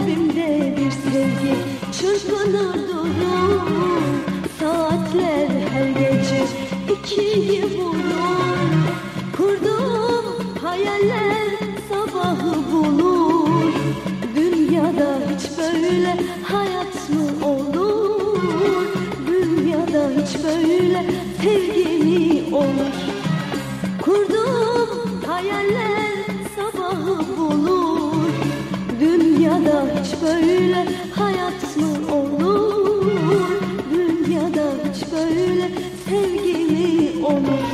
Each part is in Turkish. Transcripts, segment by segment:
kalbimde bir sevgi çırpınır durur. Saatler her gece ikiyi vurur. Kurduğum hayaller sabahı bulur. Dünyada hiç böyle hayat mı olur? Dünyada hiç böyle sevgi mi olur? Kurduğum hayaller sabahı bulur. Dünyada hiç böyle hayat mı olur? Dünyada hiç böyle sevgi mi olur?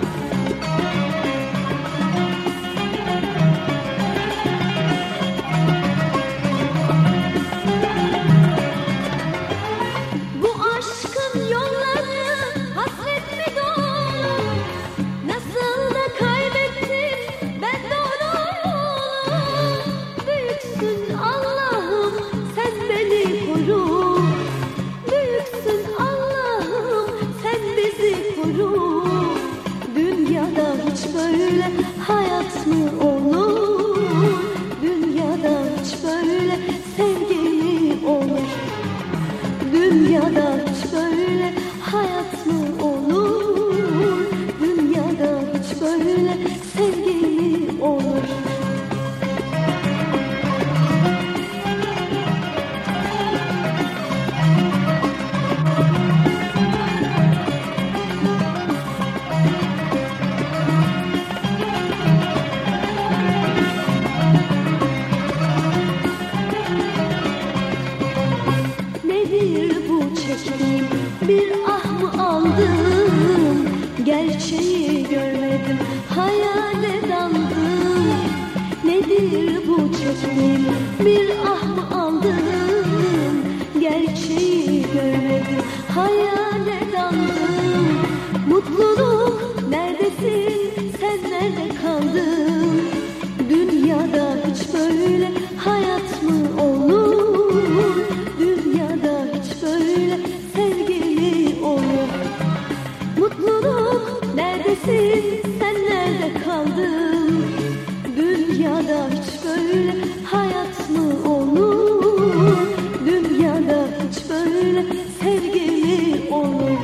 Bu aşkın yolları hasret mi dolu? Nasıl da kaybettim ben doğru yolu. Büyüksün Allah'ım, sen beni koru. Büyüksün Allah'ım, sen bizi koru. Dünyada hiç böyle hayat mı olur? Dünyada hiç böyle sevgi mi olur? Dünyada hiç böyle hayat mı olur? Dünyada hiç böyle sevgi mi olur? Nedir bu çektiğim bir ah mı aldım? Gerçeği görmedim, hayale daldım. Nedir bu çektiğim bir ah mı aldım? Gerçeği görmedim, hayale daldım. Mutluluk neredesin, sen nerede kaldın? Dünyada hiç böyle hayat mı olur? Dünyada hiç böyle sevgi mi olur? Mutluluk neredesin, sen nerede kaldın? Dünyada hiç böyle hayat mı olur? Dünyada hiç böyle sevgi mi olur?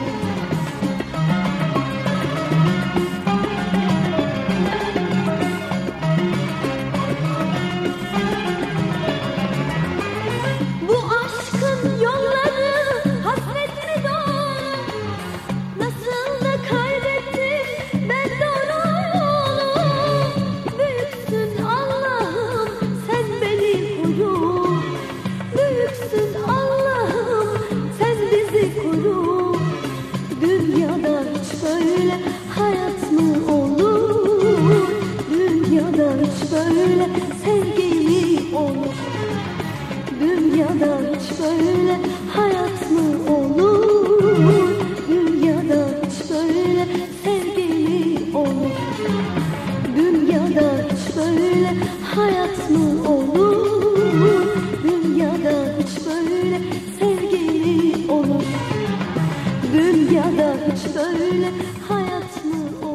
Bu aşkın yolları hasret mi dolu? Nasıl da kaybettim ben doğru yolu. Büyüksün Allah'ım, sen beni koru. Büyüksün Allah'ım, sen bizi koru. Dünyada hiç böyle hayat mı olur? Dünyada hiç böyle sevgi mi olur? Dünyada hiç böyle hayat mı olur? Dünyada hiç böyle sevgi mi olur? Dünyada hiç böyle hayat mı olur? Dünyada hiç böyle sevgi mi olur? Dünyada hiç böyle hayat mı olur?